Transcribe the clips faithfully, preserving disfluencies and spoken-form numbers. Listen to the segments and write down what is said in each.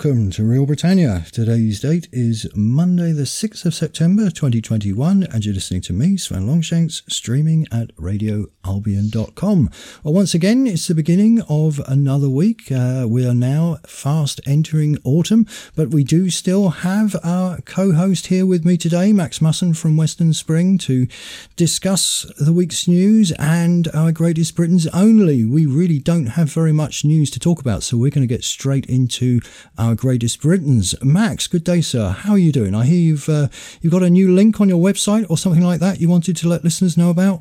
welcome to Real Britannia. Today's date is Monday the sixth of September twenty twenty-one, and you're listening to me, Sven Longshanks, streaming at radio albion dot com. Well, once again, it's the beginning of another week. Uh, we are now fast entering autumn, but we do still have our co-host here with me today, Max Musson from Western Spring, to discuss the week's news and our Greatest Britons only. We really don't have very much news to talk about, so we're going to get straight into our Greatest Britons. Max, good day, sir. How are you doing? I hear you've uh, you've got a new link on your website or something like that you wanted to let listeners know about.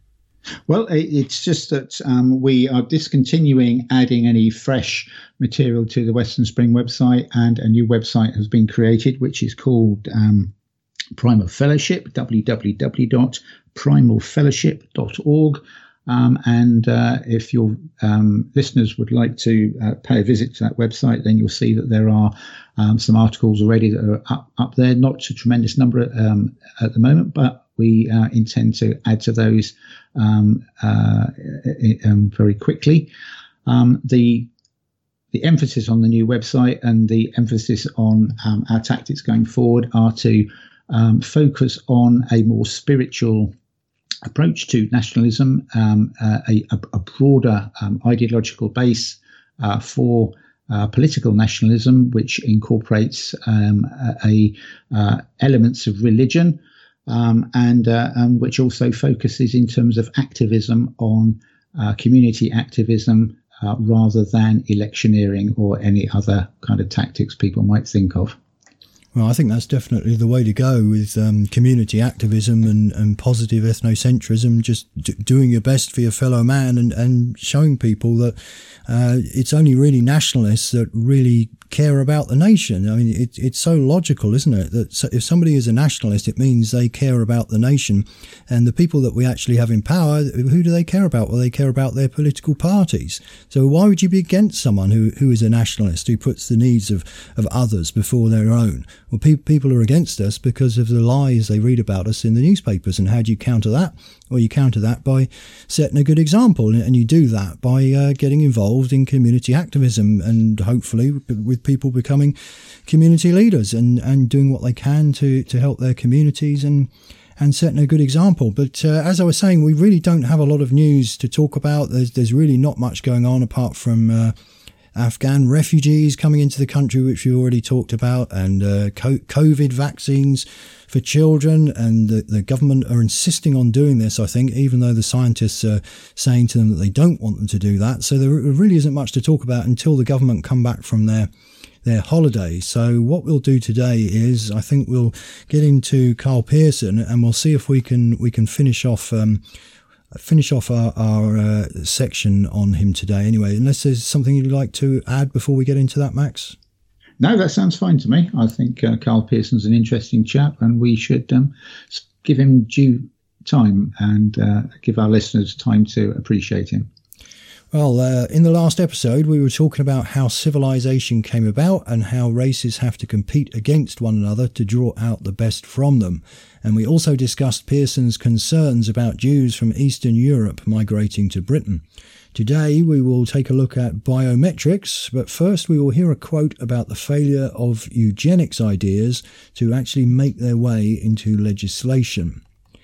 Well, it's just that um, we are discontinuing adding any fresh material to the Western Spring website, and a new website has been created, which is called um, Primal Fellowship, w w w dot primal fellowship dot org. Um, and uh, if your um, listeners would like to uh, pay a visit to that website, then you'll see that there are um, some articles already that are up, up there. Not a tremendous number um, at the moment, but we uh, intend to add to those um, uh, um, very quickly. Um, the the emphasis on the new website and the emphasis on um, our tactics going forward are to um, focus on a more spiritual approach to nationalism, um, uh, a, a broader um, ideological base uh, for uh, political nationalism, which incorporates um, a, a uh, elements of religion, um, and, uh, and which also focuses in terms of activism on uh, community activism uh, rather than electioneering or any other kind of tactics people might think of. Well, I think that's definitely the way to go with um, community activism and, and positive ethnocentrism, just d- doing your best for your fellow man and, and showing people that uh, it's only really nationalists that really care about the nation. I mean, it, it's so logical, isn't it, that so if somebody is a nationalist, it means they care about the nation. And the people that we actually have in power, who do they care about? Well, they care about their political parties. So why would you be against someone who, who is a nationalist, who puts the needs of, of others before their own? Well, pe- people are against us because of the lies they read about us in the newspapers. And how do you counter that? Well, you counter that by setting a good example. And you do that by uh, getting involved in community activism, and hopefully with people becoming community leaders and, and doing what they can to, to help their communities and and setting a good example. But uh, as I was saying, we really don't have a lot of news to talk about. There's, there's really not much going on apart from uh, Afghan refugees coming into the country, which we already talked about, and uh, COVID vaccines for children, and the, the government are insisting on doing this, I think, even though the scientists are saying to them that they don't want them to do that. So there really isn't much to talk about until the government come back from their their holiday. So what we'll do today is, I think we'll get into Karl Pearson, and we'll see if we can we can finish off um, finish off our, our uh, section on him today. Anyway, unless there's something you'd like to add before we get into that, Max? No, that sounds fine to me. I think uh, Karl Pearson's an interesting chap, and we should um, give him due time and uh, give our listeners time to appreciate him. Well, uh, in the last episode, we were talking about how civilization came about and how races have to compete against one another to draw out the best from them. And we also discussed Pearson's concerns about Jews from Eastern Europe migrating to Britain. Today, we will take a look at biometrics, but first we will hear a quote about the failure of eugenics ideas to actually make their way into legislation.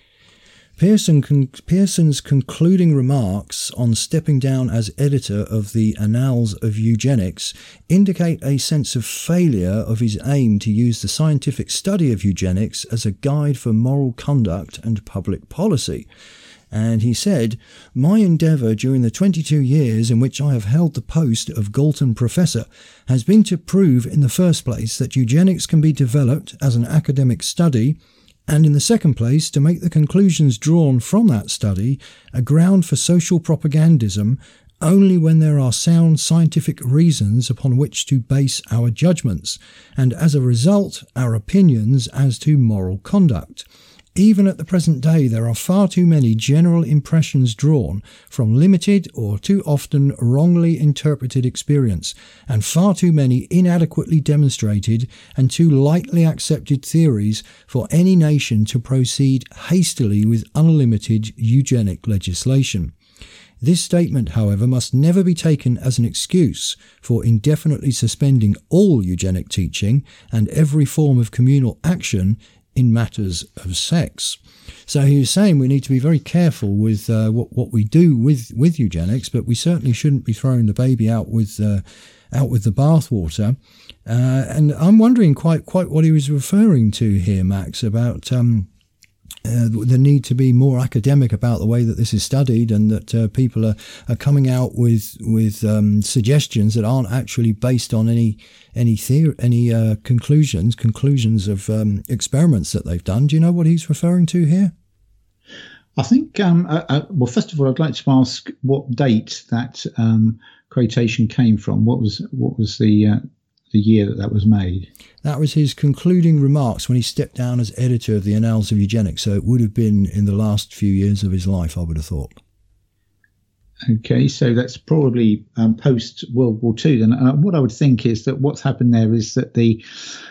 Pearson con- Pearson's concluding remarks on stepping down as editor of the Annals of Eugenics indicate a sense of failure of his aim to use the scientific study of eugenics as a guide for moral conduct and public policy. And he said, "My endeavour during the twenty-two years in which I have held the post of Galton Professor has been to prove in the first place that eugenics can be developed as an academic study, and in the second place, to make the conclusions drawn from that study a ground for social propagandism only when there are sound scientific reasons upon which to base our judgments, and as a result, our opinions as to moral conduct. Even at the present day, there are far too many general impressions drawn from limited or too often wrongly interpreted experience, and far too many inadequately demonstrated and too lightly accepted theories for any nation to proceed hastily with unlimited eugenic legislation. This statement, however, must never be taken as an excuse for indefinitely suspending all eugenic teaching and every form of communal action in matters of sex. So he was saying we need to be very careful with uh, what, what we do with, with eugenics, but we certainly shouldn't be throwing the baby out with uh, out with the bathwater. Uh, and I'm wondering quite quite what he was referring to here, Max, about um, uh, the need to be more academic about the way that this is studied, and that uh, people are, are coming out with with um, suggestions that aren't actually based on any any theory, any uh, conclusions conclusions of um, experiments that they've done. Do you know what he's referring to here? I think, um, uh, uh, well, first of all, I'd like to ask what date that um, quotation came from. What was what was the uh, the year that that was made? That was his concluding remarks when he stepped down as editor of the Annals of Eugenics. So it would have been in the last few years of his life, I would have thought. Okay, so that's probably um, post World War Two. Then uh, what I would think is that what's happened there is that the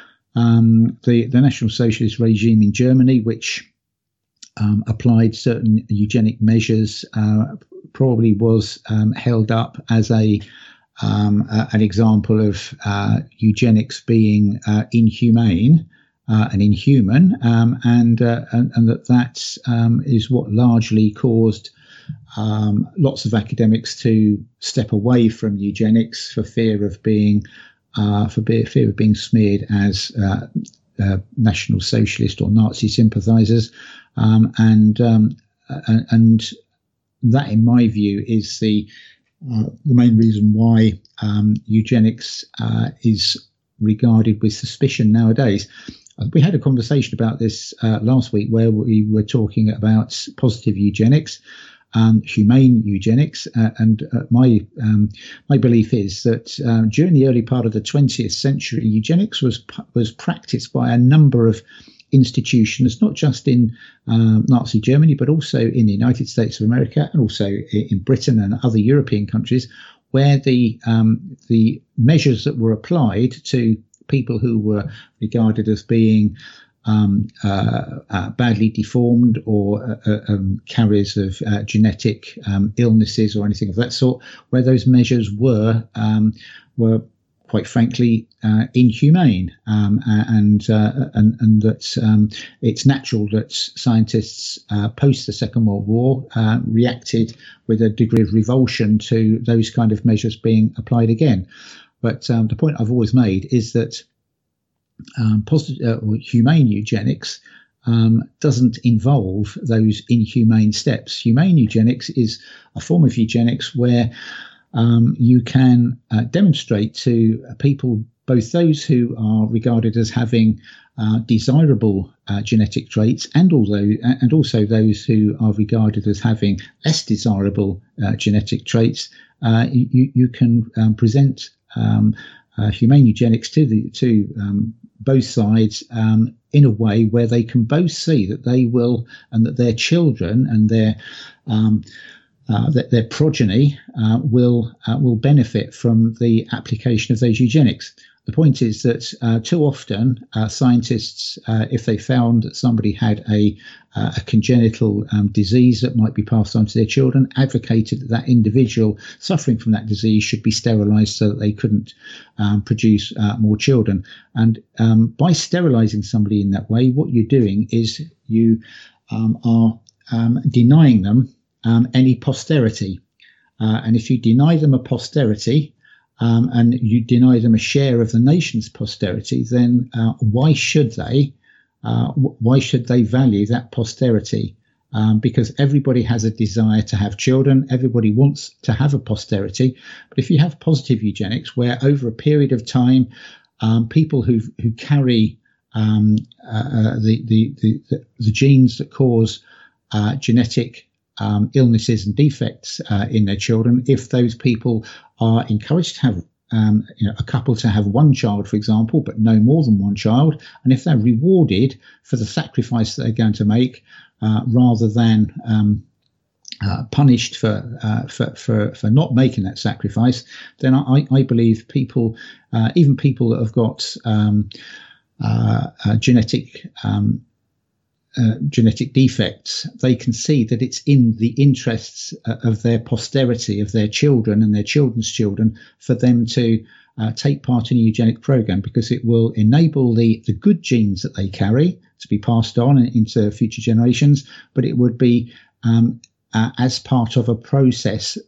um, the the National Socialist regime in Germany, which Um, applied certain eugenic measures, uh, probably was um, held up as a um, uh, an example of uh, eugenics being uh, inhumane uh, and inhuman, um, and, uh, and and that that um, is what largely caused um, lots of academics to step away from eugenics for fear of being uh, for fear of being smeared as uh, uh, National Socialist or Nazi sympathisers. Um, and, um, and and that, in my view, is the uh, the main reason why um, eugenics uh, is regarded with suspicion nowadays. We had a conversation about this uh, last week, where we were talking about positive eugenics, um, humane eugenics, uh, and uh, my um, my belief is that uh, during the early part of the twentieth century, eugenics was was practiced by a number of institutions, not just in uh, Nazi Germany, but also in the United States of America, and also in Britain and other European countries, where the um, the measures that were applied to people who were regarded as being um, uh, uh, badly deformed or uh, uh, um, carriers of uh, genetic um, illnesses or anything of that sort, where those measures were um, were quite frankly, uh, inhumane, um, and, uh, and and that um, it's natural that scientists uh, post the Second World War uh, reacted with a degree of revulsion to those kind of measures being applied again. But um, the point I've always made is that um, positive, uh, or humane eugenics um, doesn't involve those inhumane steps. Humane eugenics is a form of eugenics where Um, you can uh, demonstrate to people, both those who are regarded as having uh, desirable uh, genetic traits, and although and also those who are regarded as having less desirable uh, genetic traits, uh, you, you can um, present um, uh, humane eugenics to the to um, both sides um, in a way where they can both see that they will, and that their children and their um, Uh, that their progeny uh, will uh, will benefit from the application of those eugenics. The point is that uh, too often uh, scientists, uh, if they found that somebody had a, uh, a congenital um, disease that might be passed on to their children, advocated that that individual suffering from that disease should be sterilized so that they couldn't um, produce uh, more children. And um, by sterilizing somebody in that way, what you're doing is you um, are um, denying them Um, any posterity. Uh, and if you deny them a posterity um, and you deny them a share of the nation's posterity, then uh, why should they uh, w- why should they value that posterity? Um, because everybody has a desire to have children. Everybody wants to have a posterity. But if you have positive eugenics, where over a period of time, um, people who who carry um, uh, the, the, the, the, the genes that cause uh, genetic Um, illnesses and defects uh, in their children, if those people are encouraged to have um, you know, a couple to have one child, for example, but no more than one child, and if they're rewarded for the sacrifice that they're going to make, uh, rather than um, uh, punished for, uh, for for for not making that sacrifice, then I, I believe people, uh, even people that have got um, uh, uh, genetic um, uh, genetic defects, they can see that it's in the interests uh, of their posterity, of their children and their children's children, for them to uh, take part in a eugenic program, because it will enable the, the good genes that they carry to be passed on into future generations, but it would be um, uh, as part of a process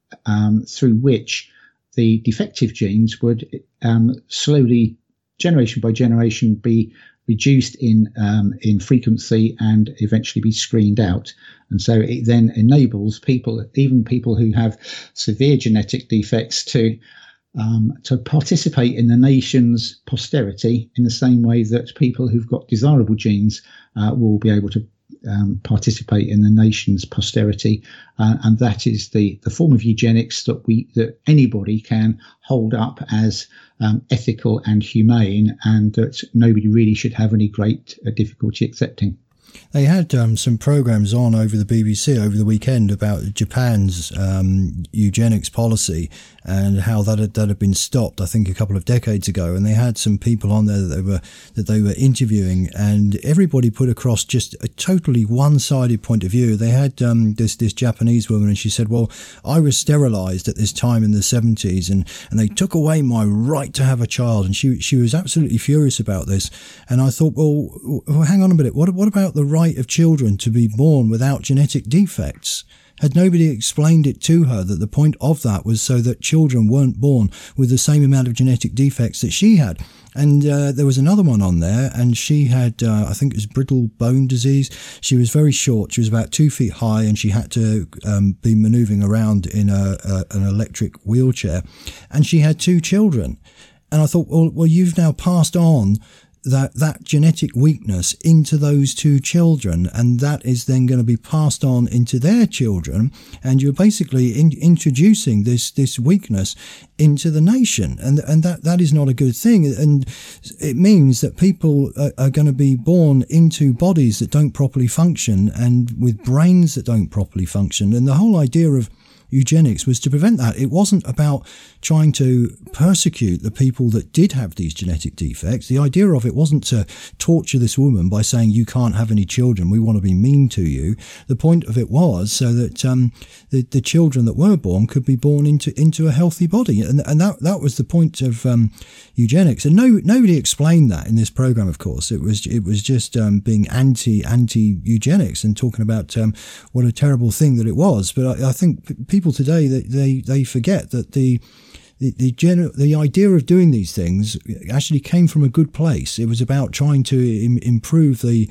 um, through which the defective genes would um, slowly, generation by generation, be reduced in um, in frequency and eventually be screened out. And so it then enables people, even people who have severe genetic defects, to um, to participate in the nation's posterity in the same way that people who've got desirable genes uh, will be able to um, participate in the nation's posterity. Uh, and that is the, the form of eugenics that we that anybody can hold up as um, ethical and humane, and that nobody really should have any great uh, difficulty accepting. They had um, some programs on over the B B C over the weekend about Japan's um, eugenics policy and how that had, that had been stopped, I think, a couple of decades ago. And they had some people on there that they were that they were interviewing, and everybody put across just a totally one-sided point of view. They had um, this this Japanese woman, and she said, "Well, I was sterilized at this time in the seventies, and and they took away my right to have a child." And she she was absolutely furious about this. And I thought, well, well hang on a minute, what what about the right of children to be born without genetic defects? Had nobody explained it to her that the point of that was so that children weren't born with the same amount of genetic defects that she had? And uh, there was another one on there, and she had, uh, I think it was brittle bone disease. She was very short. She was about two feet high, and she had to um, be manoeuvring around in a, a, an electric wheelchair. And she had two children. And I thought, well, well you've now passed on that that genetic weakness into those two children, and that is then going to be passed on into their children, and you're basically in, introducing this this weakness into the nation, and and that that is not a good thing. And it means that people are, are going to be born into bodies that don't properly function, and with brains that don't properly function. And the whole idea of eugenics was to prevent that. It wasn't about trying to persecute the people that did have these genetic defects. The idea of it wasn't to torture this woman by saying, you can't have any children, we want to be mean to you. The point of it was so that um, the, the children that were born could be born into into a healthy body. And, and that that was the point of um, eugenics. And no nobody explained that in this program, of course. It was it was just um, being anti, anti-eugenics and talking about um, what a terrible thing that it was. But I, I think people People today, they, they they forget that the the the, gener- the idea of doing these things actually came from a good place. It was about trying to im- improve the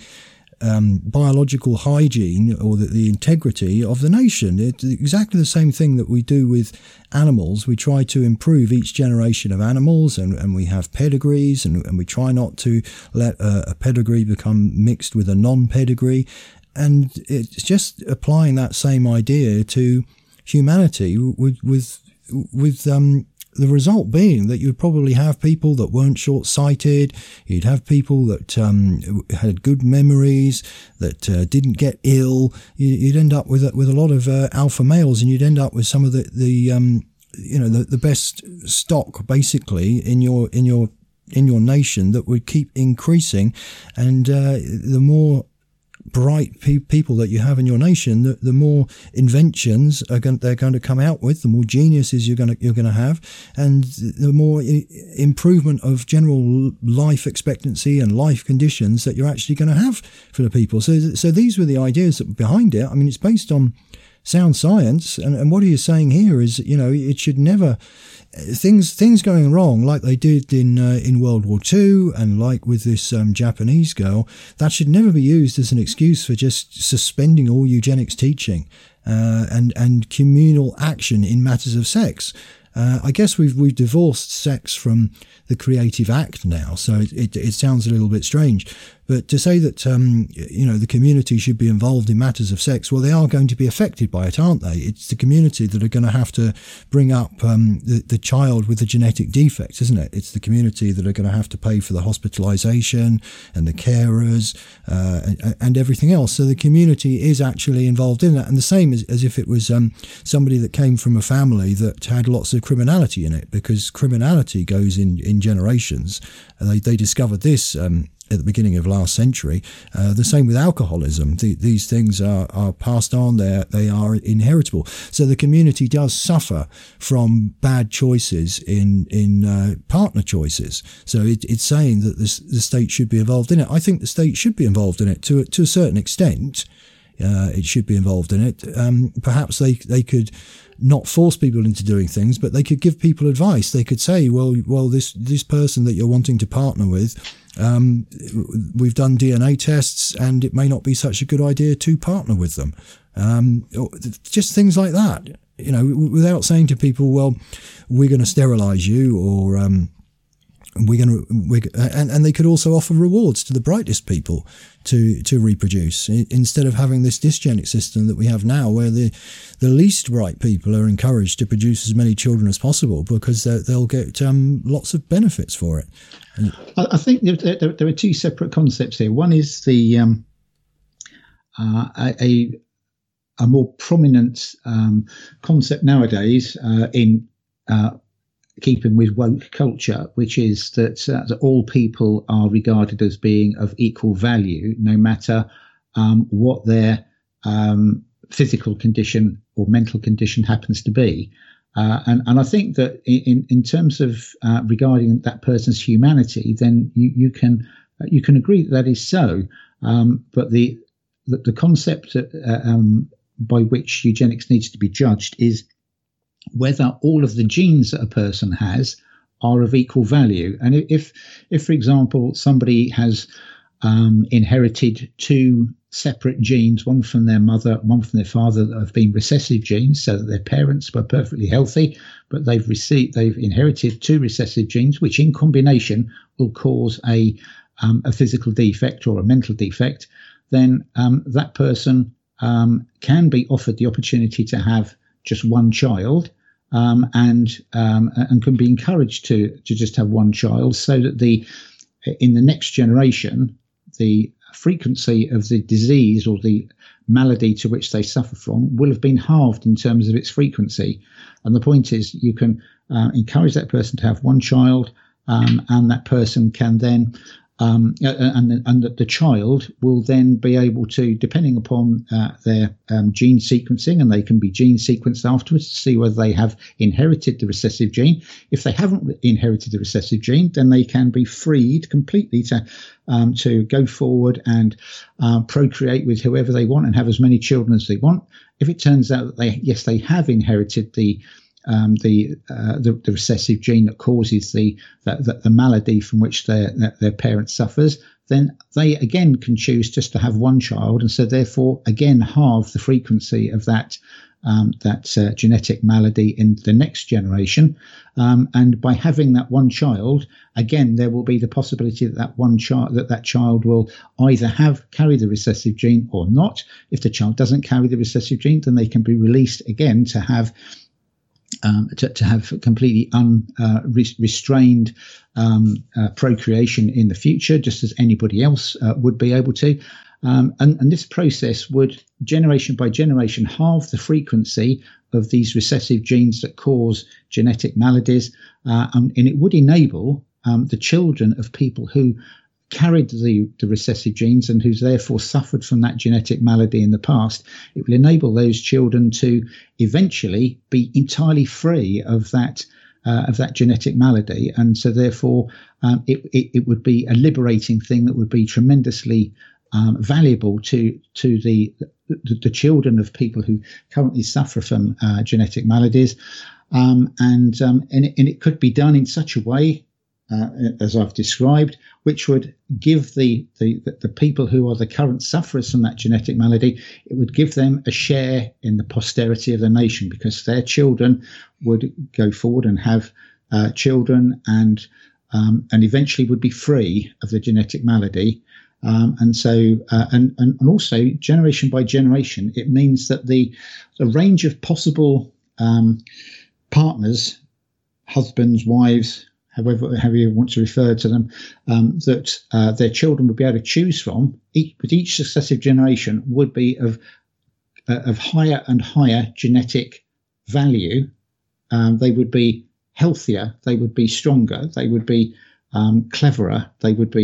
um, biological hygiene or the, the integrity of the nation. It's exactly the same thing that we do with animals. We try to improve each generation of animals, and, and we have pedigrees, and, and we try not to let a, a pedigree become mixed with a non-pedigree. And it's just applying that same idea to humanity, with with with um the result being that you'd probably have people that weren't short-sighted. You'd have people that um had good memories, that uh, didn't get ill. You'd end up with a, with a lot of uh, alpha males, and you'd end up with some of the the um you know the, the best stock basically in your in your in your nation that would keep increasing. And uh, the more bright pe- people that you have in your nation, the, the more inventions are going, they're going to come out with, the more geniuses you're going to you're going to have, and the more I- improvement of general life expectancy and life conditions that you're actually going to have for the people. So, so these were the ideas that were behind it. I mean, it's based on sound science, and, and what he is saying here is, you know, it should never. Things things going wrong like they did in uh, in World War Two, and like with this um, Japanese girl, that should never be used as an excuse for just suspending all eugenics teaching uh, and and communal action in matters of sex. Uh, I guess we've we've divorced sex from the creative act now, so it, it, it sounds a little bit strange. But to say that um, you know the community should be involved in matters of sex, well, they are going to be affected by it, aren't they? It's the community that are going to have to bring up um, the, the child with the genetic defects, isn't it? It's the community that are going to have to pay for the hospitalisation and the carers uh, and, and everything else. So the community is actually involved in that, and the same as, as if it was um, somebody that came from a family that had lots of criminality in it, because criminality goes in, in generations. And they, they discovered this um, at the beginning of last century. Uh, the same with alcoholism. The, these things are, are passed on. They they are inheritable. So the community does suffer from bad choices in in uh, partner choices. So it, it's saying that this, the state should be involved in it. I think the state should be involved in it to to a certain extent. Uh, it should be involved in it. Um, perhaps they they could not force people into doing things, but they could give people advice. They could say, well, well, this this person that you're wanting to partner with, um, we've done D N A tests, and it may not be such a good idea to partner with them. Um, just things like that, you know, without saying to people, well, we're going to sterilize you, or um, we're going to, we're, and, and they could also offer rewards to the brightest people to, to reproduce, instead of having this dysgenic system that we have now, where the, the least bright people are encouraged to produce as many children as possible because they'll get um, lots of benefits for it. I think there, there, there are two separate concepts here. One is the um, uh, a a more prominent um, concept nowadays uh, in uh, keeping with woke culture, which is that, uh, that all people are regarded as being of equal value, no matter um, what their um, physical condition or mental condition happens to be. Uh, and, and I think that in, in terms of uh, regarding that person's humanity, then you, you can you can agree that that is so. Um, but the, the the concept uh, um, by which eugenics needs to be judged is whether all of the genes that a person has are of equal value. And if, if for example, somebody has um, inherited two separate genes, one from their mother, one from their father, that have been recessive genes, so that their parents were perfectly healthy, but they've received, they've inherited two recessive genes, which in combination will cause a um, a physical defect or a mental defect, then um, that person um, can be offered the opportunity to have just one child, um, and um, and can be encouraged to to just have one child, so that the in the next generation the frequency of the disease or the malady to which they suffer from will have been halved in terms of its frequency. And the point is, you can uh, encourage that person to have one child, um, and that person can then Um, and, and that the child will then be able to, depending upon uh, their um, gene sequencing, and they can be gene sequenced afterwards to see whether they have inherited the recessive gene. If they haven't inherited the recessive gene, then they can be freed completely to um, to go forward and uh, procreate with whoever they want and have as many children as they want. If it turns out that they, yes, they have inherited the Um, the, uh, the the recessive gene that causes the the, the malady from which their their parent suffers, then they again can choose just to have one child, and so therefore again halve the frequency of that um, that uh, genetic malady in the next generation. Um, and by having that one child, again there will be the possibility that that one child that that child will either have carry the recessive gene or not. If the child doesn't carry the recessive gene, then they can be released again to have. Um, to, to have completely unrestrained uh, um, uh, procreation in the future, just as anybody else uh, would be able to. Um, and, and this process would, generation by generation, halve the frequency of these recessive genes that cause genetic maladies. Uh, and, and it would enable um, the children of people who carried the, the recessive genes and who's therefore suffered from that genetic malady in the past, it will enable those children to eventually be entirely free of that uh, of that genetic malady. And so therefore um, it, it, it would be a liberating thing that would be tremendously um, valuable to to the, the the children of people who currently suffer from uh, genetic maladies. Um, and, um, and, it, and it could be done in such a way, Uh, as I've described, which would give the, the, the people who are the current sufferers from that genetic malady, it would give them a share in the posterity of the nation, because their children would go forward and have uh, children and um, and eventually would be free of the genetic malady. Um, and so, uh, and, and, and also generation by generation, it means that the, the range of possible um, partners, husbands, wives, however, however you want to refer to them, um, that uh, their children would be able to choose from, each, but each successive generation would be of uh, of higher and higher genetic value. Um, they would be healthier, they would be stronger, they would be um, cleverer, they would be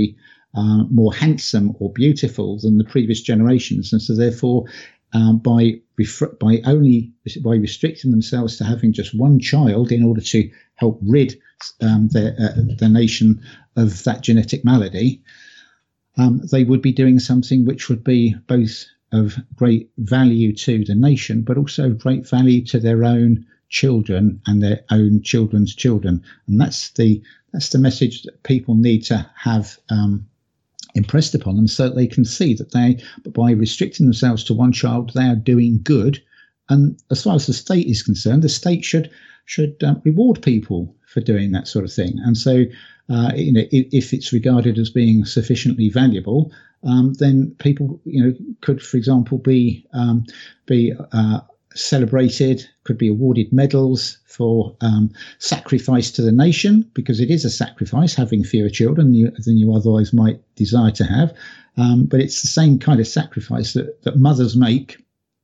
uh, more handsome or beautiful than the previous generations, and so therefore, um, by by only by restricting themselves to having just one child in order to help rid um, their uh, the nation of that genetic malady, um, they would be doing something which would be both of great value to the nation, but also great value to their own children and their own children's children. And that's the that's the message that people need to have um, impressed upon them, so that they can see that they, by restricting themselves to one child, they are doing good. And as far as the state is concerned, the state should should um, reward people for doing that sort of thing. And so, uh, you know, if, if it's regarded as being sufficiently valuable, um, then people, you know, could, for example, be um, be uh, celebrated, could be awarded medals for um, sacrifice to the nation, because it is a sacrifice having fewer children than you, than you otherwise might desire to have. Um, but it's the same kind of sacrifice that, that mothers make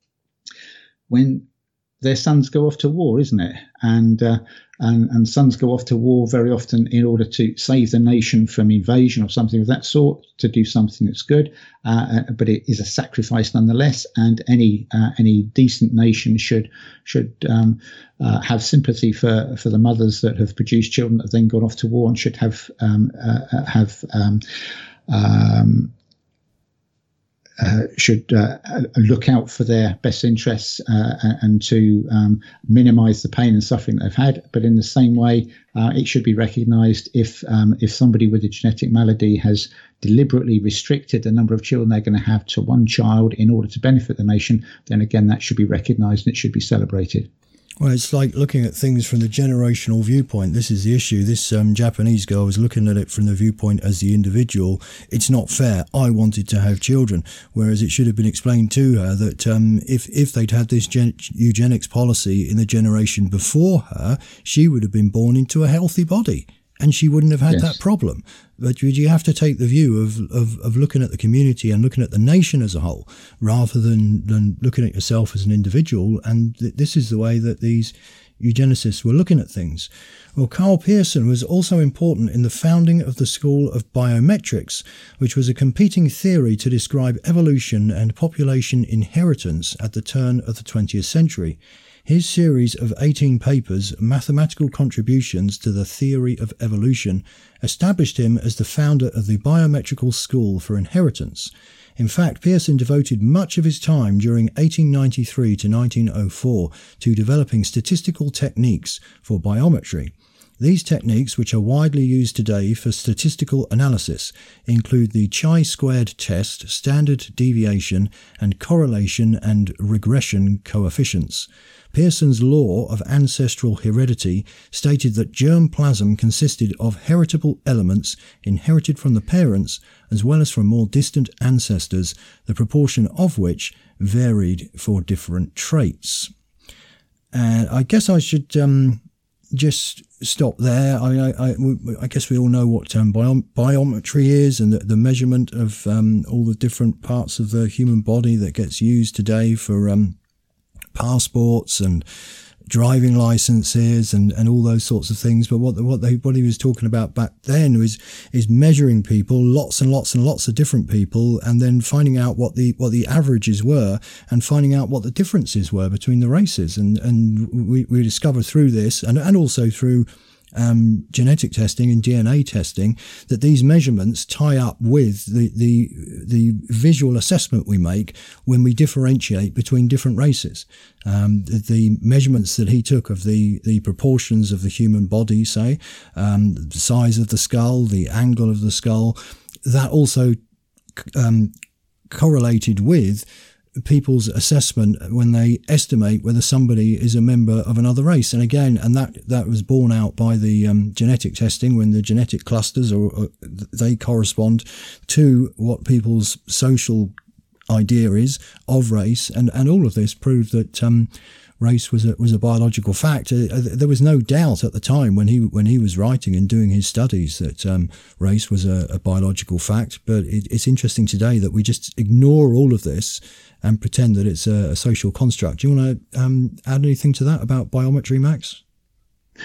when their sons go off to war, isn't it? And, uh, and and sons go off to war very often in order to save the nation from invasion or something of that sort, to do something that's good. Uh, but it is a sacrifice nonetheless, and any uh, any decent nation should should um, uh, have sympathy for for the mothers that have produced children that have then gone off to war, and should have um, uh, have um, um, Uh, should uh, look out for their best interests uh, and to um, minimise the pain and suffering that they've had. But in the same way, uh, it should be recognised if um, if somebody with a genetic malady has deliberately restricted the number of children they're going to have to one child in order to benefit the nation, then again, that should be recognised and it should be celebrated. Well, it's like looking at things from the generational viewpoint. This is the issue. This um, Japanese girl was looking at it from the viewpoint as the individual. It's not fair. I wanted to have children, whereas it should have been explained to her that um, if, if they'd had this gen- eugenics policy in the generation before her, she would have been born into a healthy body and she wouldn't have had yes. that problem. But you have to take the view of, of, of looking at the community and looking at the nation as a whole, rather than, than looking at yourself as an individual. And th- this is the way that these eugenicists were looking at things. Well, Karl Pearson was also important in the founding of the School of Biometrics, which was a competing theory to describe evolution and population inheritance at the turn of the twentieth century. His series of eighteen papers, Mathematical Contributions to the Theory of Evolution, established him as the founder of the Biometrical School for Inheritance. In fact, Pearson devoted much of his time during eighteen ninety-three to nineteen oh four to developing statistical techniques for biometry. These techniques, which are widely used today for statistical analysis, include the chi-squared test, standard deviation, and correlation and regression coefficients. Pearson's law of ancestral heredity stated that germplasm consisted of heritable elements inherited from the parents as well as from more distant ancestors, the proportion of which varied for different traits. And I guess I should um, just stop there. I, I, I guess we all know what um, bio- biometry is, and the, the measurement of um, all the different parts of the human body that gets used today for um, passports and driving licenses and, and all those sorts of things. But what the, what they what he was talking about back then was is measuring people, lots and lots and lots of different people, and then finding out what the what the averages were and finding out what the differences were between the races. And and we, we discovered through this and, and also through Um, genetic testing and D N A testing that these measurements tie up with the, the the visual assessment we make when we differentiate between different races. Um, the, the measurements that he took of the, the proportions of the human body, say, um, the size of the skull, the angle of the skull, that also um, correlated with people's assessment when they estimate whether somebody is a member of another race. And again, and that, that was borne out by the um, genetic testing, when the genetic clusters or, or they correspond to what people's social idea is of race. And, and all of this proved that um, race was a, was a biological fact. Uh, there was no doubt at the time when he when he was writing and doing his studies that um, race was a, a biological fact. But it, it's interesting today that we just ignore all of this and pretend that it's a, a social construct. Do you want to um, add anything to that about biometry, Max?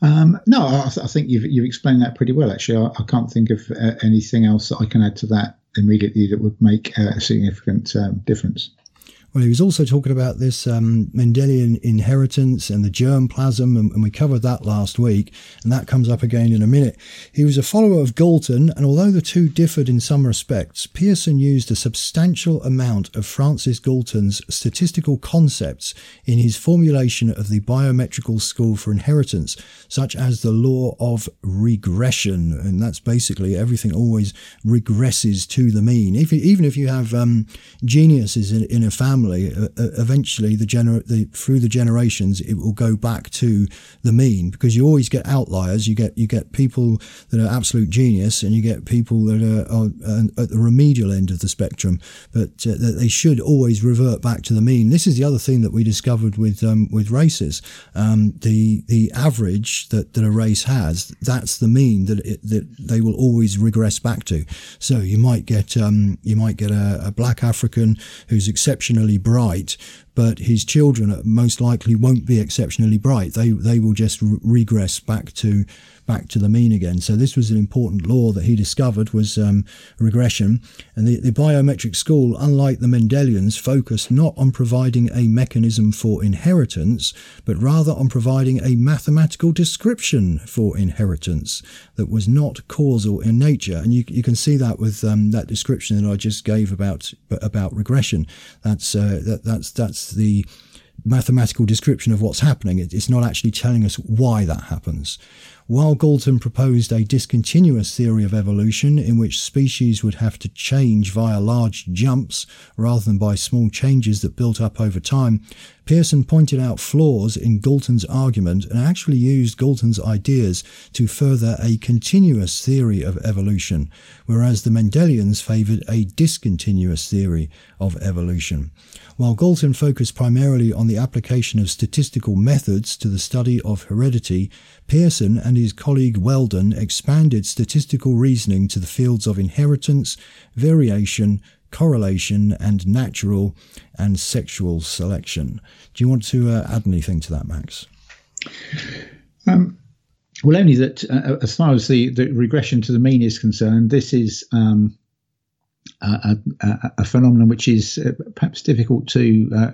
Um, no, I, th- I think you've, you've explained that pretty well, actually. I, I can't think of uh, anything else that I can add to that immediately that would make uh, a significant um, difference. Well, he was also talking about this um, Mendelian inheritance and the germplasm, and, and we covered that last week, and that comes up again in a minute. He was a follower of Galton, and although the two differed in some respects, Pearson used a substantial amount of Francis Galton's statistical concepts in his formulation of the biometrical school for inheritance, such as the law of regression, and that's basically everything always regresses to the mean. If, even if you have um, geniuses in, in a family, Uh, eventually the, gener- the through the generations it will go back to the mean, because you always get outliers. You get you get people that are absolute genius, and you get people that are, are, are at the remedial end of the spectrum, but uh, they should always revert back to the mean. This is the other thing that we discovered with um, with races. Um, the the average that, that a race has, that's the mean that it, that they will always regress back to. So you might get um, you might get a, a black African who's exceptionally bright, but his children most likely won't be exceptionally bright. They they will just re- regress back to back to the mean again. So this was an important law that he discovered, was um, regression. And the, the biometric school, unlike the Mendelians, focused not on providing a mechanism for inheritance, but rather on providing a mathematical description for inheritance that was not causal in nature. And you you can see that with um, that description that I just gave about about regression. That's uh, that, that's that's the mathematical description of what's happening. It's not actually telling us why that happens. While Galton proposed a discontinuous theory of evolution in which species would have to change via large jumps rather than by small changes that built up over time, Pearson pointed out flaws in Galton's argument and actually used Galton's ideas to further a continuous theory of evolution, whereas the Mendelians favoured a discontinuous theory of evolution. While Galton focused primarily on the application of statistical methods to the study of heredity, Pearson and his colleague Weldon expanded statistical reasoning to the fields of inheritance, variation, correlation, and natural and sexual selection. Do you want to uh, add anything to that, Max? Um, well, only that uh, as far as the, the regression to the mean is concerned, this is um, a, a, a phenomenon which is uh, perhaps difficult to uh,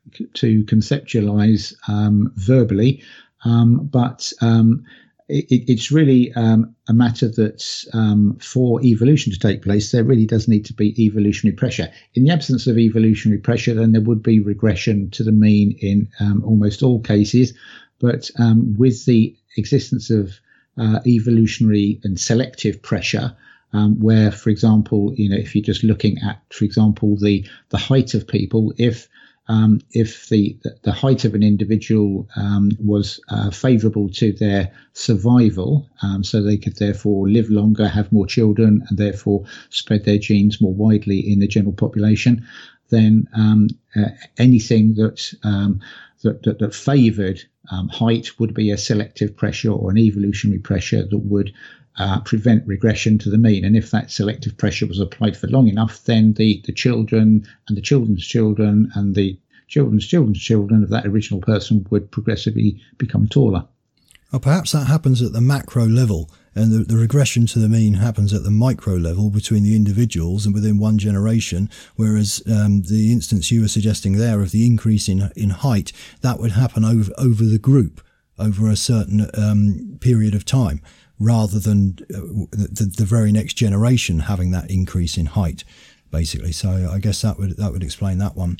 to conceptualize um, verbally, um, but um, It, it's really um, a matter that um, for evolution to take place, there really does need to be evolutionary pressure. In the absence of evolutionary pressure, then there would be regression to the mean in um, almost all cases. But um, with the existence of uh, evolutionary and selective pressure, um, where, for example, you know, if you're just looking at, for example, the the height of people, if Um, if the, the height of an individual um, was uh, favourable to their survival, um, so they could therefore live longer, have more children, and therefore spread their genes more widely in the general population, then um, uh, anything that, um, that that, that favoured um, height would be a selective pressure or an evolutionary pressure that would Uh, prevent regression to the mean. And if that selective pressure was applied for long enough, then the, the children and the children's children and the children's children's children of that original person would progressively become taller. Or perhaps that happens at the macro level, and the, the regression to the mean happens at the micro level between the individuals and within one generation, whereas um, the instance you were suggesting there of the increase in in height, that would happen over, over the group, over a certain um, period of time, rather than the, the very next generation having that increase in height, basically. So I guess that would that would explain that one.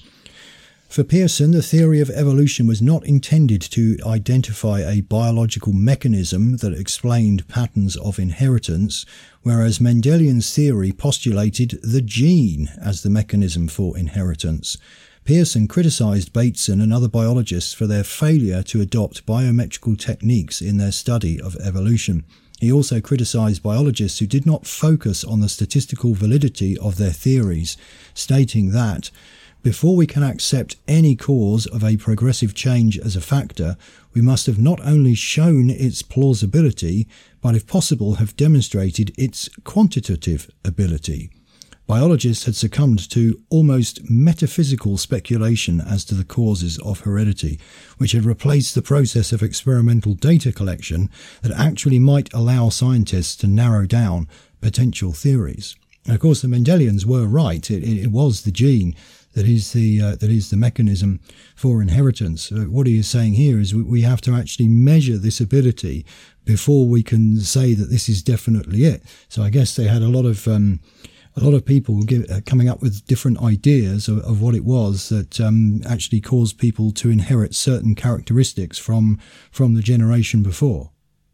For Pearson, the theory of evolution was not intended to identify a biological mechanism that explained patterns of inheritance, whereas Mendelian's theory postulated the gene as the mechanism for inheritance. Pearson criticised Bateson and other biologists for their failure to adopt biometrical techniques in their study of evolution. He also criticised biologists who did not focus on the statistical validity of their theories, stating that, before we can accept any cause of a progressive change as a factor, we must have not only shown its plausibility, but if possible have demonstrated its quantitative ability. biologists had succumbed to almost metaphysical speculation as to the causes of heredity, which had replaced the process of experimental data collection that actually might allow scientists to narrow down potential theories. And of course, the Mendelians were right. It, it was the gene that is the uh, that is the mechanism for inheritance. Uh, what he is saying here is we, we have to actually measure this ability before we can say that this is definitely it. So I guess they had a lot of um, a lot of people give, uh, coming up with different ideas of, of what it was that um, actually caused people to inherit certain characteristics from from the generation before.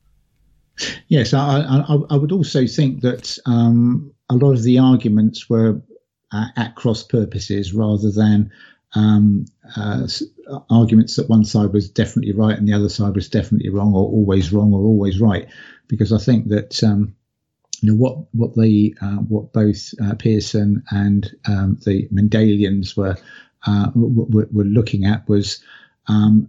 Yes, I, I, I would also think that um, a lot of the arguments were uh, at cross purposes rather than um, uh, arguments that one side was definitely right and the other side was definitely wrong, or always wrong or always right. Because I think that um, you know what what the uh, what both uh, Pearson and um, the Mendelians were uh, were, were looking at was um,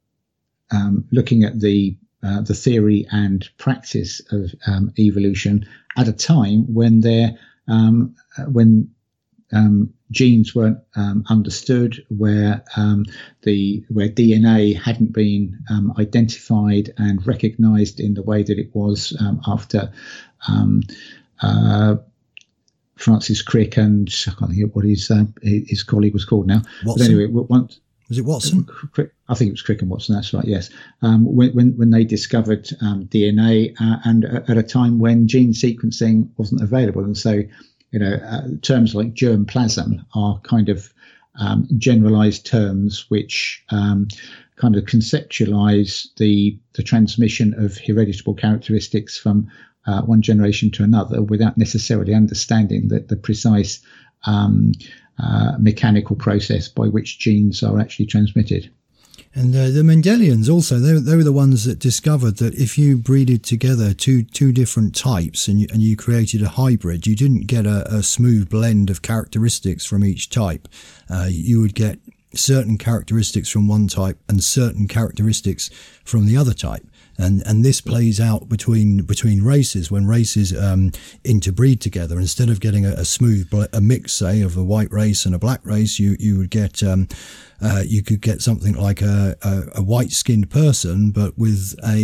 um, looking at the Uh, the theory and practice of um, evolution at a time when there, um, when um, genes weren't um, understood, where um, the where D N A hadn't been um, identified and recognised in the way that it was um, after um, uh, Francis Crick and I can't think of what his uh, his colleague was called now. Watson. But anyway, once. Was it Watson? I think it was Crick and Watson. That's right. Yes, um, when, when when they discovered um, D N A, uh, and at a time when gene sequencing wasn't available, and so you know uh, terms like germplasm are kind of um, generalized terms which um, kind of conceptualize the the transmission of hereditable characteristics from uh, one generation to another without necessarily understanding that the precise um, Uh, mechanical process by which genes are actually transmitted. And uh, the Mendelians also, they, they were the ones that discovered that if you breeded together two two different types and you, and you created a hybrid, you didn't get a, a smooth blend of characteristics from each type. Uh, you would get certain characteristics from one type and certain characteristics from the other type. And and this plays out between between races when races um, interbreed together. Instead of getting a, a smooth a mix, say, of a white race and a black race, you you would get um, uh, you could get something like a, a, a white-skinned person but with a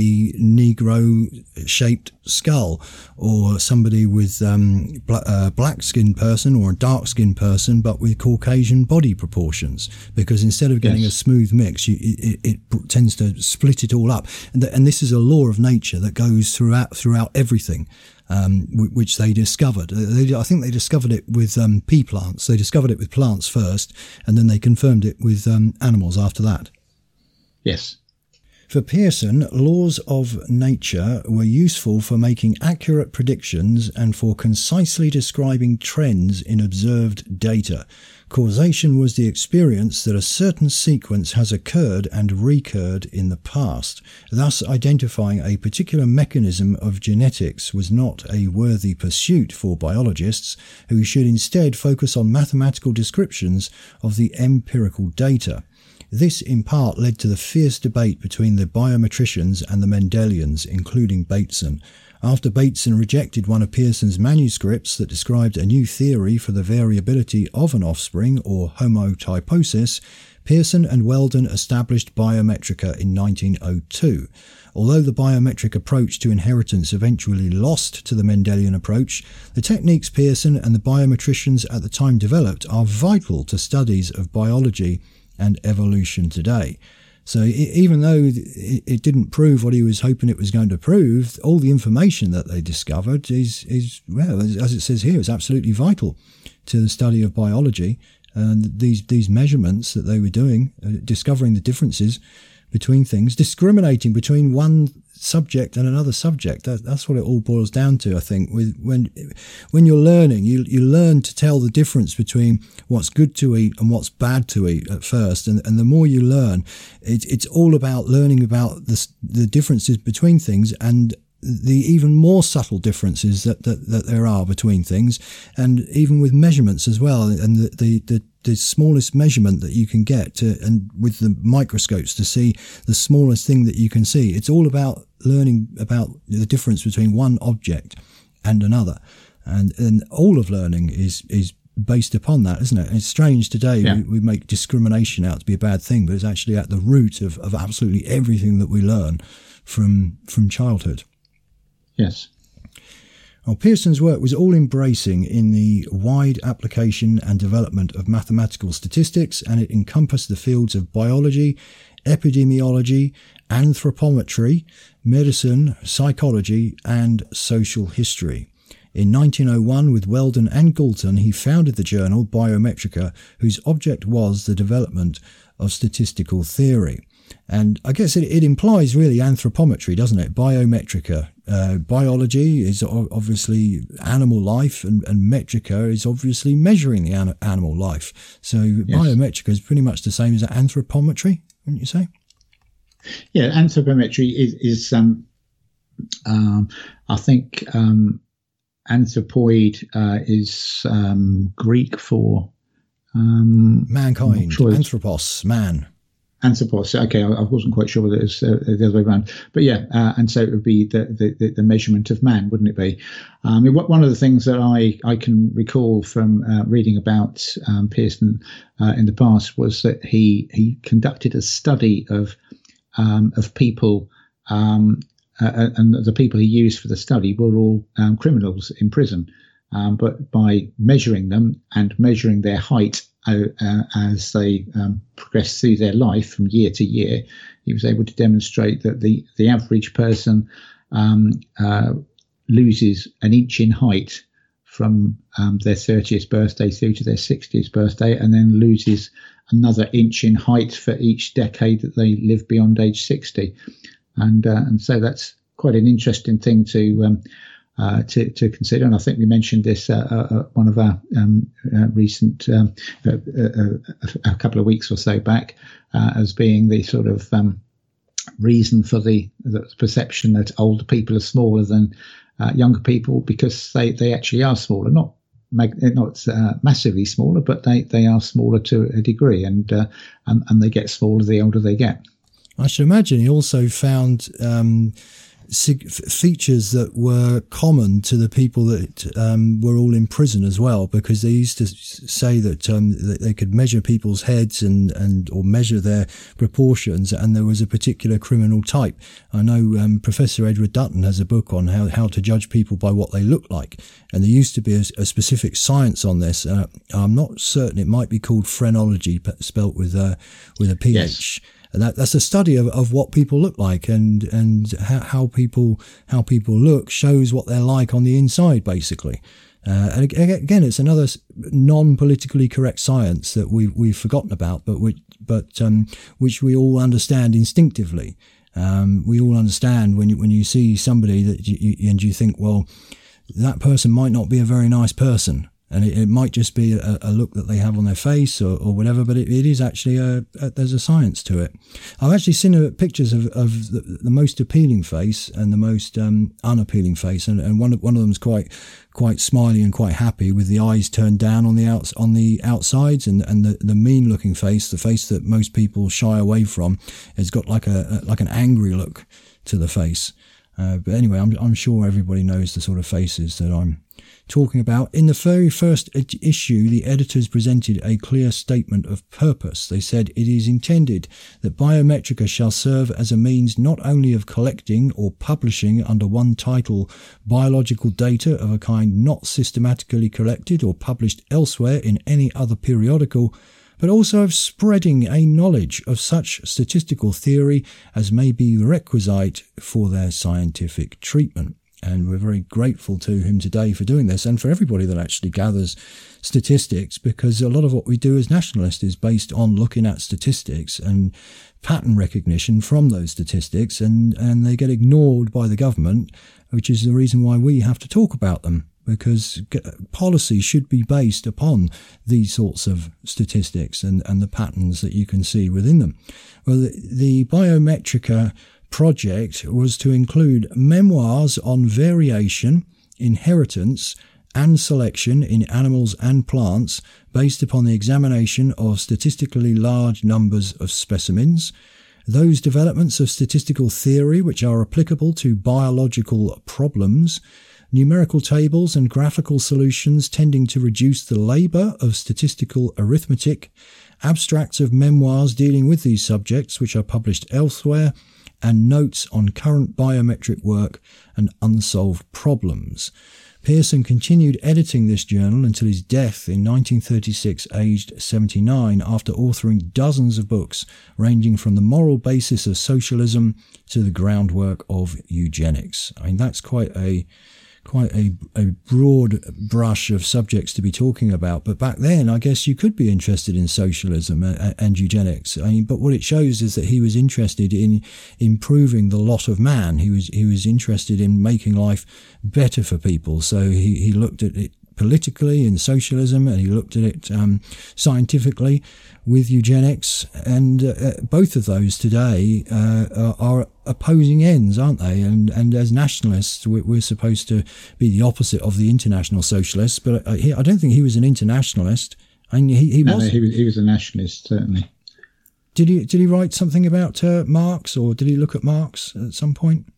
Negro-shaped skull, or somebody with um, bl- a black-skinned person or a dark-skinned person but with Caucasian body proportions. Because instead of getting yes. a smooth mix, you, it, it tends to split it all up. And, the, and this is a law of nature that goes throughout throughout everything. Um, which they discovered. They, I think they discovered it with um, pea plants. They discovered it with plants first, and then they confirmed it with um, animals after that. Yes. For Pearson, laws of nature were useful for making accurate predictions and for concisely describing trends in observed data. Causation was the experience that a certain sequence has occurred and recurred in the past. Thus, identifying a particular mechanism of genetics was not a worthy pursuit for biologists, who should instead focus on mathematical descriptions of the empirical data. This, in part, led to the fierce debate between the biometricians and the Mendelians, including Bateson. After Bateson rejected one of Pearson's manuscripts that described a new theory for the variability of an offspring, or homotyposis, Pearson and Weldon established Biometrica in nineteen oh two. Although the biometric approach to inheritance eventually lost to the Mendelian approach, the techniques Pearson and the biometricians at the time developed are vital to studies of biology and evolution today. So even though it didn't prove what he was hoping it was going to prove, all the information that they discovered is, is well, as it says here, is absolutely vital to the study of biology. And these these measurements that they were doing, uh, discovering the differences between things, discriminating between one subject and another subject. That, that's what it all boils down to, I think. With when when you're learning, you you learn to tell the difference between what's good to eat and what's bad to eat at first, and and the more you learn, it, it's all about learning about the the differences between things and the even more subtle differences that, that, that there are between things, and even with measurements as well, and the, the, the, the smallest measurement that you can get to, and with the microscopes to see the smallest thing that you can see. It's all about learning about the difference between one object and another. And, and all of learning is, is based upon that, isn't it? It's strange today yeah. we, we make discrimination out to be a bad thing, but it's actually at the root of, of absolutely everything that we learn from from childhood. Yes. Well, Pearson's work was all embracing in the wide application and development of mathematical statistics, and it encompassed the fields of biology, epidemiology, anthropometry, medicine, psychology, and social history. In nineteen oh one, with Weldon and Galton, he founded the journal Biometrica, whose object was the development of statistical theory. And I guess it, it implies really anthropometry, doesn't it? Biometrica. Uh, biology is obviously animal life, and, and metrica is obviously measuring the an- animal life. So yes. Biometrica is pretty much the same as anthropometry, wouldn't you say? Yeah, anthropometry is, is um, um, I think, um, anthropoid uh, is um, Greek for um, mankind. Sure Anthropos, man. Anthropos. Okay, I, I wasn't quite sure whether it was uh, the other way around, but yeah, uh, and so it would be the, the the measurement of man, wouldn't it be? Um, one of the things that I I can recall from uh, reading about um, Pearson uh, in the past was that he he conducted a study of um, of people. Um, Uh, and the people he used for the study were all um, criminals in prison. Um, but by measuring them and measuring their height uh, uh, as they um, progressed through their life from year to year, he was able to demonstrate that the, the average person um, uh, loses an inch in height from um, their thirtieth birthday through to their sixtieth birthday, and then loses another inch in height for each decade that they live beyond age sixty. And uh, and so that's quite an interesting thing to um, uh, to to consider. And I think we mentioned this uh, uh, one of our um, uh, recent um, uh, uh, a couple of weeks or so back uh, as being the sort of um, reason for the, the perception that older people are smaller than uh, younger people, because they, they actually are smaller, not mag- not uh, massively smaller, but they, they are smaller to a degree, and uh, and and they get smaller the older they get. I should imagine he also found um, features that were common to the people that um, were all in prison as well, because they used to say that, um, that they could measure people's heads and, and or measure their proportions, and there was a particular criminal type. I know um, Professor Edward Dutton has a book on how, how to judge people by what they look like, and there used to be a, a specific science on this. Uh, I'm not certain, it might be called phrenology, spelt with, uh, with a P H. Yes. And that, that's a study of, of what people look like, and and how, how people how people look shows what they're like on the inside, basically. Uh, and again, it's another non-politically correct science that we've we've forgotten about, but which but um, which we all understand instinctively. Um, we all understand when you when you see somebody that you, you, and you think, well, that person might not be a very nice person. And it, it might just be a, a look that they have on their face or, or whatever, but it, it is actually a, a there's a science to it. I've actually seen uh, pictures of, of the, the most appealing face and the most um, unappealing face, and, and one of, one of them's quite quite smiley and quite happy with the eyes turned down on the outs on the outsides, and and the, the mean looking face, the face that most people shy away from, has got like a, a like an angry look to the face. Uh, but anyway, I'm I'm sure everybody knows the sort of faces that I'm talking about. In the very first ed- issue, the editors presented a clear statement of purpose. They said it is intended that Biometrica shall serve as a means not only of collecting or publishing under one title biological data of a kind not systematically collected or published elsewhere in any other periodical, but also of spreading a knowledge of such statistical theory as may be requisite for their scientific treatment. And we're very grateful to him today for doing this, and for everybody that actually gathers statistics, because a lot of what we do as nationalists is based on looking at statistics and pattern recognition from those statistics, and, and they get ignored by the government, which is the reason why we have to talk about them, because policy should be based upon these sorts of statistics and, and the patterns that you can see within them. Well, the, the Biometrica project was to include memoirs on variation, inheritance, and selection in animals and plants based upon the examination of statistically large numbers of specimens, those developments of statistical theory which are applicable to biological problems, numerical tables and graphical solutions tending to reduce the labour of statistical arithmetic, abstracts of memoirs dealing with these subjects which are published elsewhere, and notes on current biometric work and unsolved problems. Pearson continued editing this journal until his death in nineteen thirty-six, aged seventy-nine, after authoring dozens of books ranging from the moral basis of socialism to the groundwork of eugenics. I mean, that's quite a quite a, a broad brush of subjects to be talking about. But back then, I guess you could be interested in socialism and, and eugenics. I mean, but what it shows is that he was interested in improving the lot of man. He was he was interested in making life better for people. So he, he looked at it politically in socialism, and he looked at it um, scientifically with eugenics, and uh, both of those today uh, are, are opposing ends, aren't they? And and as nationalists, we're, we're supposed to be the opposite of the international socialists, but I, I don't think he was an internationalist. I mean, he, he no, was. No, he was. He was a nationalist, certainly. Did he? Did he write something about uh, Marx, or did he look at Marx at some point?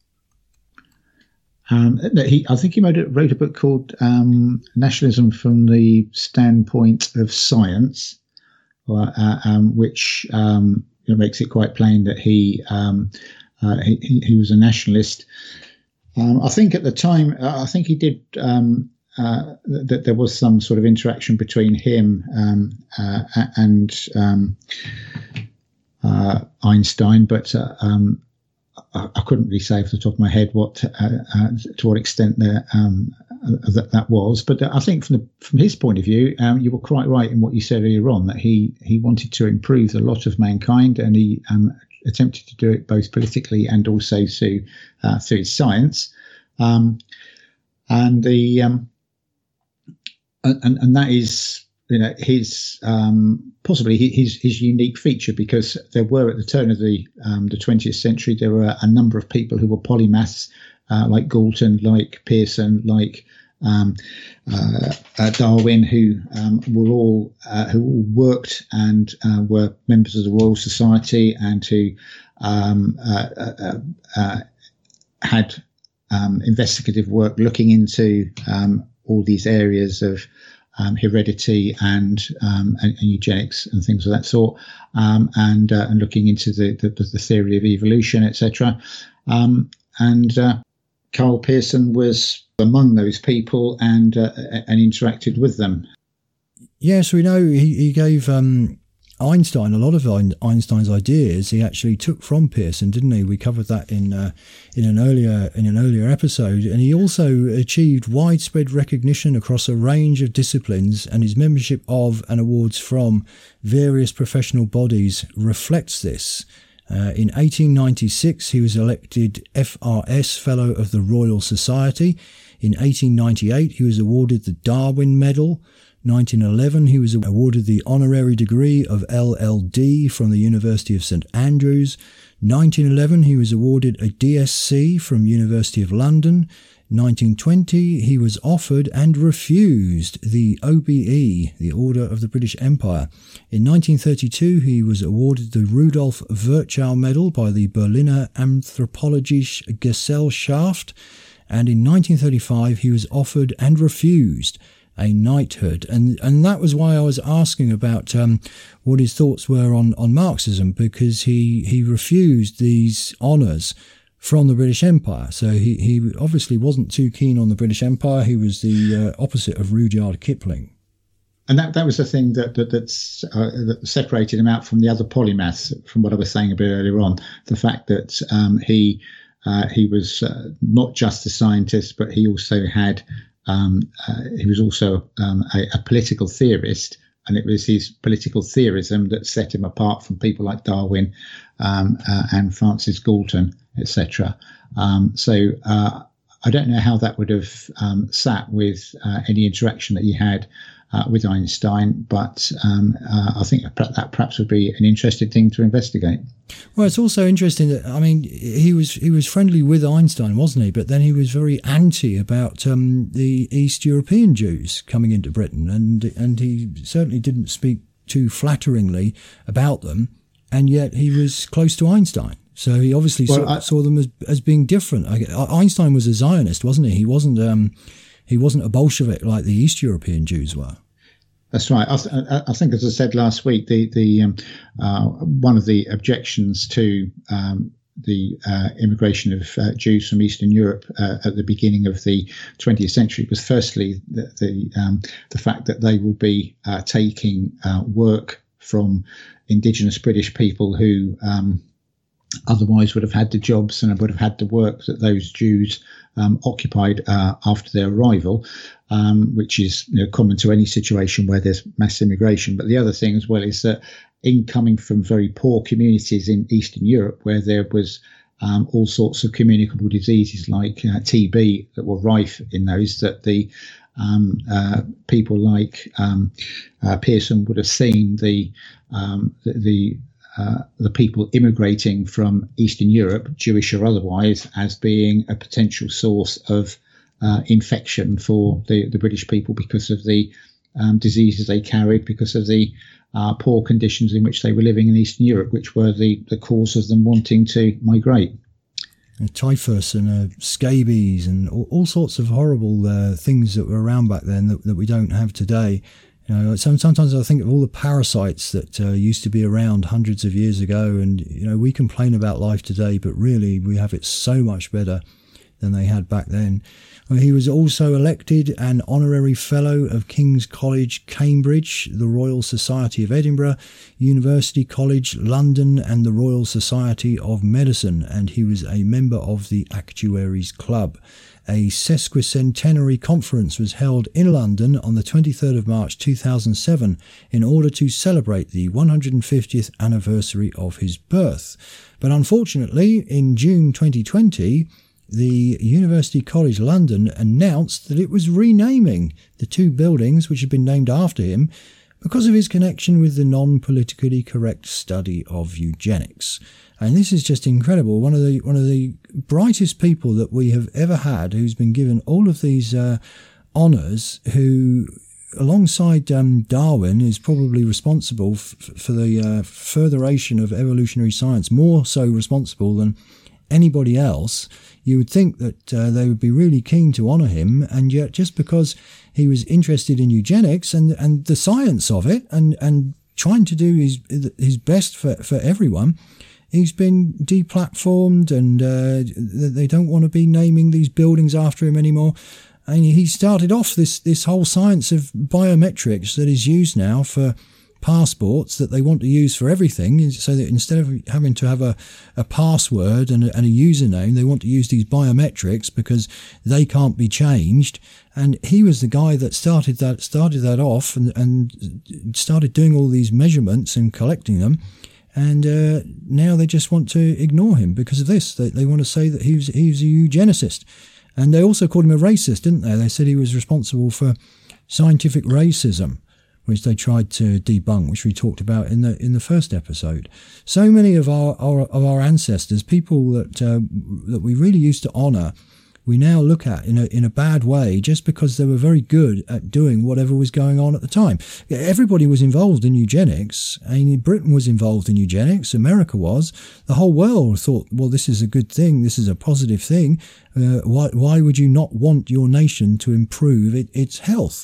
Um, he, I think he wrote a, wrote a book called um, Nationalism from the Standpoint of Science, uh, um, which um, you know, makes it quite plain that he um, uh, he, he was a nationalist. Um, I think at the time, I think he did um, uh, that there was some sort of interaction between him um, uh, and um, uh, Einstein, but uh, um, I couldn't really say off the top of my head what uh, uh, to what extent the, um, uh, that that was, but I think from the, from his point of view, um, you were quite right in what you said earlier on, that he he wanted to improve the lot of mankind, and he um, attempted to do it both politically and also through uh, through science, um, and the um, and and that is, you know, his um, possibly his his unique feature, because there were at the turn of the um, the twentieth century, there were a number of people who were polymaths, uh, like Galton, like Pearson, like um, uh, uh, Darwin, who um, were all uh, who all worked and uh, were members of the Royal Society, and who um, uh, uh, uh, had um, investigative work looking into um, all these areas of Um, heredity and, um, and and eugenics and things of that sort, um, and uh, and looking into the, the the theory of evolution, et cetera. Um, and uh, Karl Pearson was among those people and uh, and interacted with them. Yes, we know he he gave um, Einstein a lot of Einstein's ideas. He actually took from Pearson, didn't he? We covered that in uh, in an earlier in an earlier episode. And he also achieved widespread recognition across a range of disciplines, and his membership of and awards from various professional bodies reflects this. Uh, in eighteen ninety-six, he was elected F R S Fellow of the Royal Society. In eighteen ninety-eight, he was awarded the Darwin Medal. nineteen eleven, he was awarded the honorary degree of L L D from the University of St Andrews. nineteen eleven, he was awarded a D S C from University of London. nineteen twenty, he was offered and refused the O B E, the Order of the British Empire. In nineteen thirty-two, he was awarded the Rudolf Virchow Medal by the Berliner Anthropologische Gesellschaft. And in nineteen thirty-five, he was offered and refused a knighthood. And and that was why I was asking about um, what his thoughts were on, on Marxism, because he, he refused these honours from the British Empire. So he, he obviously wasn't too keen on the British Empire. He was the uh, opposite of Rudyard Kipling. And that, that was the thing that that, that's, uh, that separated him out from the other polymaths, from what I was saying a bit earlier on. The fact that um, he, uh, he was uh, not just a scientist, but he also had Um, uh, he was also um, a, a political theorist, and it was his political theorism that set him apart from people like Darwin um, uh, and Francis Galton, et cetera. Um, so uh, I don't know how that would have um, sat with uh, any interaction that he had uh, with Einstein, but um, uh, I think that perhaps would be an interesting thing to investigate. Well, it's also interesting that, I mean, he was he was friendly with Einstein, wasn't he? But then he was very anti about um, the East European Jews coming into Britain, and and he certainly didn't speak too flatteringly about them, and yet he was close to Einstein. So he obviously well, saw, I, saw them as, as being different. Einstein was a Zionist, wasn't he? He wasn't um, he wasn't a Bolshevik like the East European Jews were. That's right. I, th- I think, as I said last week, the the um, uh, one of the objections to um, the uh, immigration of uh, Jews from Eastern Europe uh, at the beginning of the twentieth century was firstly the the, um, the fact that they would be uh, taking uh, work from indigenous British people who um, otherwise would have had the jobs and would have had the work that those Jews um, occupied uh, after their arrival, um, which is you know, common to any situation where there's mass immigration. But the other thing as well is that in coming from very poor communities in Eastern Europe, where there was um, all sorts of communicable diseases like uh, T B that were rife in those, that the um, uh, people like um, uh, Pearson would have seen the um, the, the Uh, the people immigrating from Eastern Europe, Jewish or otherwise, as being a potential source of uh, infection for the, the British people because of the um, diseases they carried, because of the uh, poor conditions in which they were living in Eastern Europe, which were the, the cause of them wanting to migrate. And typhus and uh, scabies and all, all sorts of horrible uh, things that were around back then that, that we don't have today. You know, sometimes I think of all the parasites that uh, used to be around hundreds of years ago, and you know we complain about life today, but really we have it so much better than they had back then. Well, he was also elected an honorary fellow of King's College, Cambridge, the Royal Society of Edinburgh, University College, London, and the Royal Society of Medicine, and he was a member of the Actuaries Club. A sesquicentenary conference was held in London on the twenty-third of March two thousand seven in order to celebrate the one hundred fiftieth anniversary of his birth. But unfortunately, in June twenty twenty, the University College London announced that it was renaming the two buildings which had been named after him because of his connection with the non-politically correct study of eugenics. And this is just incredible. One of the one of the brightest people that we have ever had, who's been given all of these uh, honours, who, alongside um, Darwin, is probably responsible f- for the uh, furtheration of evolutionary science, more so responsible than anybody else. You would think that uh, they would be really keen to honour him, and yet just because he was interested in eugenics and, and the science of it, and, and trying to do his his best for, for everyone, he's been deplatformed, and uh, they don't want to be naming these buildings after him anymore. And he started off this, this whole science of biometrics that is used now for passports, that they want to use for everything, so that instead of having to have a, a password and a, and a username, they want to use these biometrics because they can't be changed. And he was the guy that started that started that off and, and started doing all these measurements and collecting them. And uh, now they just want to ignore him because of this. They, they want to say that he was, he was a eugenicist. And they also called him a racist, didn't they? They said he was responsible for scientific racism, which they tried to debunk, which we talked about in the in the first episode. So many of our, our of our ancestors, people that uh, that we really used to honour, we now look at in a in a bad way just because they were very good at doing whatever was going on at the time. Everybody was involved in eugenics. I mean, Britain was involved in eugenics. America was. The whole world thought, well, this is a good thing. This is a positive thing. Uh, why why would you not want your nation to improve it, its health?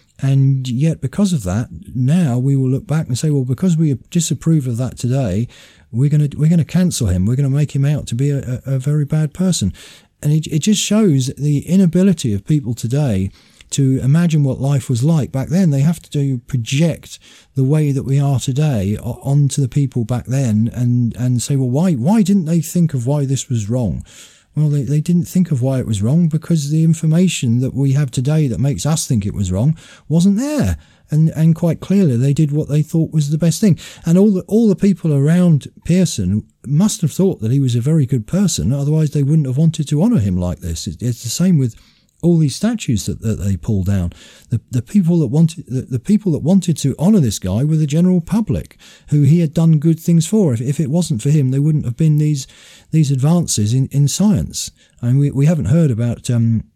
And yet, because of that, now we will look back and say, well, because we disapprove of that today, we're going to we're going to cancel him. We're going to make him out to be a, a very bad person. And it, it just shows the inability of people today to imagine what life was like back then. They have to do, project the way that we are today onto the people back then, and and say, well, why why didn't they think of why this was wrong? Well, they, they didn't think of why it was wrong because the information that we have today that makes us think it was wrong wasn't there. And and quite clearly they did what they thought was the best thing. And all the, all the people around Pearson must have thought that he was a very good person. Otherwise they wouldn't have wanted to honour him like this. It, it's the same with all these statues that, that they pull down. The the people that wanted the, the people that wanted to honour this guy were the general public, who he had done good things for. If, if it wasn't for him, there wouldn't have been these these advances in, in science. I mean, we, we haven't heard about um,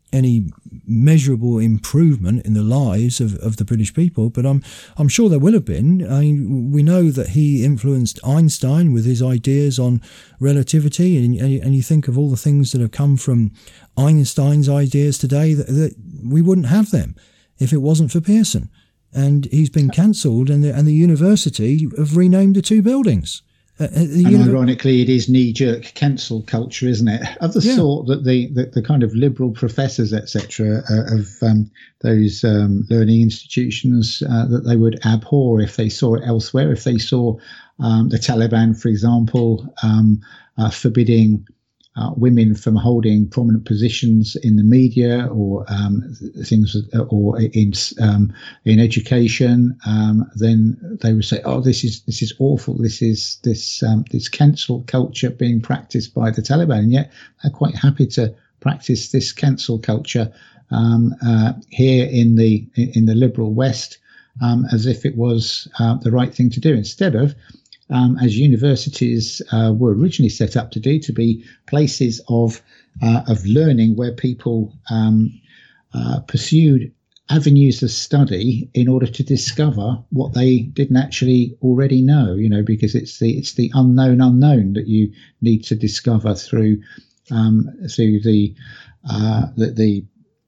any measurable improvement in the lives of, of the British people, but I'm I'm sure there will have been. I mean, we know that he influenced Einstein with his ideas on relativity, and, and you think of all the things that have come from Einstein's ideas today, that, that we wouldn't have them if it wasn't for Pearson. And he's been cancelled, and the, and the university have renamed the two buildings. Uh, and univ- ironically, it is knee-jerk cancel culture, isn't it? Of the yeah. sort that the, the, the kind of liberal professors, et cetera, uh, of um, those um, learning institutions uh, that they would abhor if they saw it elsewhere. If they saw um, the Taliban, for example, um, uh, forbidding uh, women from holding prominent positions in the media or um, things, or in um, in education, um, then they would say, "Oh, this is this is awful. This is this um, this cancel culture being practiced by the Taliban." And yet, they're quite happy to practice this cancel culture um, uh, here in the in the liberal West, um, as if it was uh, the right thing to do, instead of Um, as universities uh, were originally set up to do, to be places of uh, of learning where people um, uh, pursued avenues of study in order to discover what they didn't actually already know. You know, because it's the it's the unknown unknown that you need to discover through um, through the uh, the the,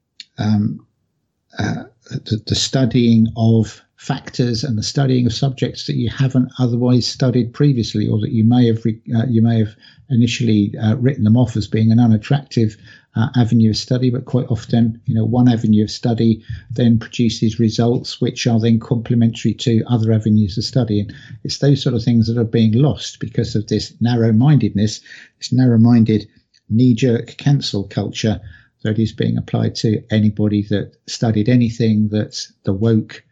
um, uh, the the studying of factors and the studying of subjects that you haven't otherwise studied previously, or that you may have uh, you may have initially uh, written them off as being an unattractive uh, avenue of study. But quite often, you know, one avenue of study then produces results which are then complementary to other avenues of study. And it's those sort of things that are being lost because of this narrow-mindedness, this narrow-minded knee-jerk cancel culture that is being applied to anybody that studied anything that the woke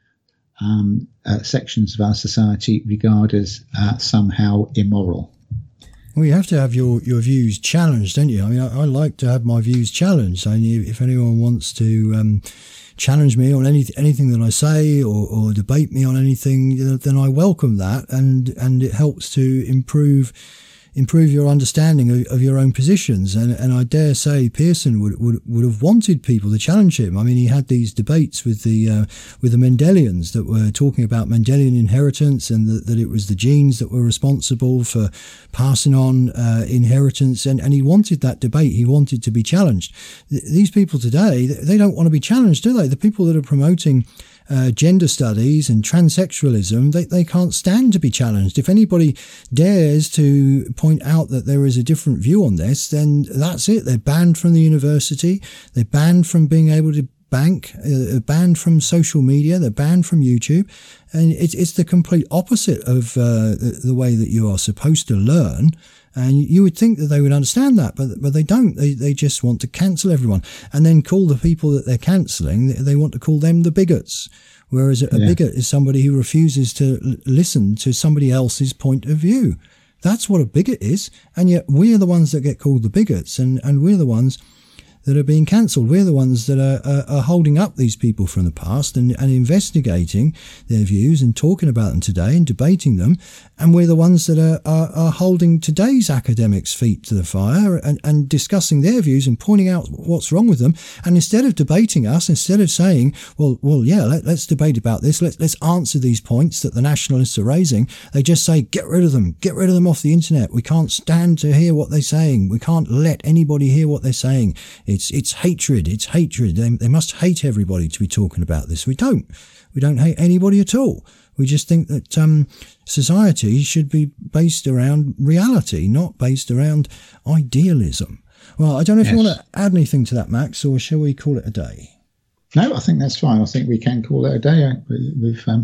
Um, uh, sections of our society regard as uh, somehow immoral. Well, you have to have your, your views challenged, don't you? I mean, I, I like to have my views challenged. I mean, if anyone wants to um, challenge me on any, anything that I say, or, or debate me on anything, then I welcome that, and and it helps to improve improve your understanding of, of your own positions. And, and I dare say Pearson would, would would have wanted people to challenge him. I mean, he had these debates with the uh, with the Mendelians that were talking about Mendelian inheritance, and the, that it was the genes that were responsible for passing on uh, inheritance. And, and he wanted that debate. He wanted to be challenged. Th- these people today, they don't want to be challenged, do they? The people that are promoting Uh, gender studies and transsexualism, they, they can't stand to be challenged. If anybody dares to point out that there is a different view on this, then that's it. They're banned from the university. They're banned from being able to bank, uh, banned from social media. They're banned from YouTube. And it's, it's the complete opposite of uh, the, the way that you are supposed to learn. And you would think that they would understand that, but but they don't. They they just want to cancel everyone, and then call the people that they're cancelling, they want to call them the bigots. Whereas a, a yeah. bigot is somebody who refuses to l- listen to somebody else's point of view. That's what a bigot is. And yet we're the ones that get called the bigots, and, and we're the ones that are being cancelled. We're the ones that are, are, are holding up these people from the past and, and investigating their views and talking about them today and debating them. And we're the ones that are, are, are holding today's academics' feet to the fire and, and discussing their views and pointing out what's wrong with them. And instead of debating us, instead of saying, well, well, yeah, let, let's debate about this. Let's, let's answer these points that the nationalists are raising. They just say, get rid of them. Get rid of them off the internet. We can't stand to hear what they're saying. We can't let anybody hear what they're saying. It's it's hatred. It's hatred. They, they must hate everybody to be talking about this. We don't. We don't hate anybody at all. We just think that um, society should be based around reality, not based around idealism. Well, I don't know if yes. you want to add anything to that, Max, or shall we call it a day? No, I think that's fine. I think we can call it a day. We've, um,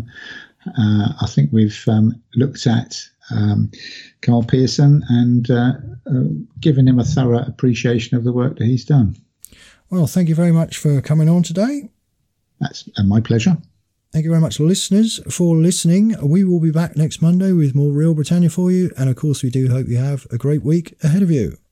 uh, I think we've um, looked at Um, Karl Pearson and uh, uh, given him a thorough appreciation of the work that he's done. Well, thank you very much for coming on today. That's uh, my pleasure. Thank you very much, listeners, for listening. We will be back next Monday with more Real Britannia for you. And of course, we do hope you have a great week ahead of you.